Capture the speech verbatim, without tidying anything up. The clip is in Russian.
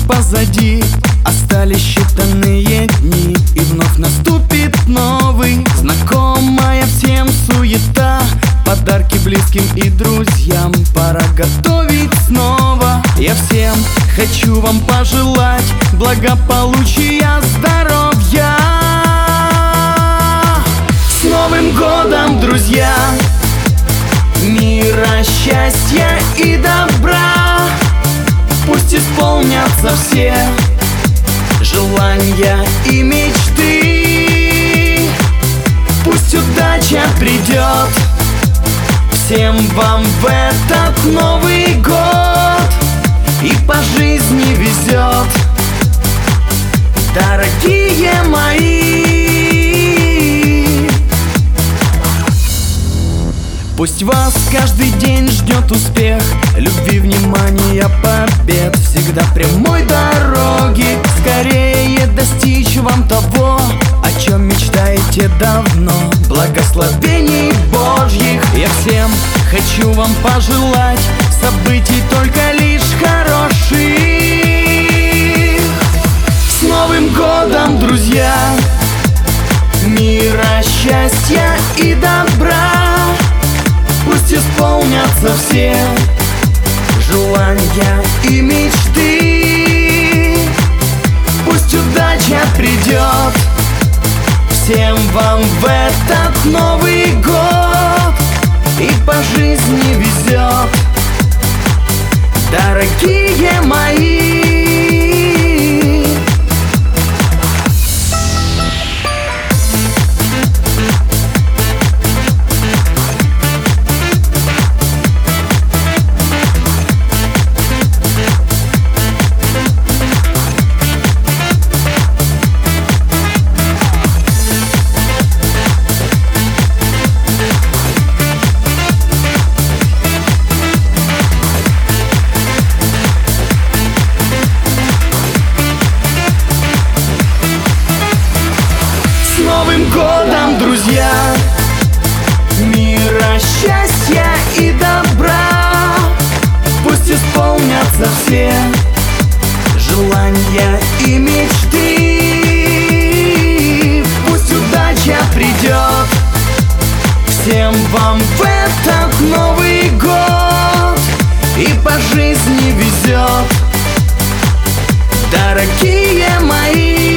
позади, остались считанные дни, и вновь наступит новый. Знакомая всем суета, подарки близким и друзьям пора готовить снова. Я всем хочу вам пожелать благополучия, здоровья. С Новым годом, друзья! Мира, счастья и добра! Пусть исполнятся все желания и мечты. Пусть удача придет всем вам в этот Новый год, и по жизни везет, дорогие мои. Пусть вас каждый день ждет успех, любви, внимания, побед, всегда прямой дороги. Скорее достичь вам того, о чем мечтаете давно, благословений Божьих. Я всем хочу вам пожелать событий только лишь хороших. С Новым годом, друзья! Мира, счастья и добра! Пусть исполнятся все желания и мечты. Пусть удача придет всем вам в этот Новый год, и по жизни везет, дорогие мои. С Новым годом, друзья! Мира, счастья и добра! Пусть исполнятся все желания и мечты. Пусть удача придет всем вам в этот Новый год, и по жизни везет, дорогие мои.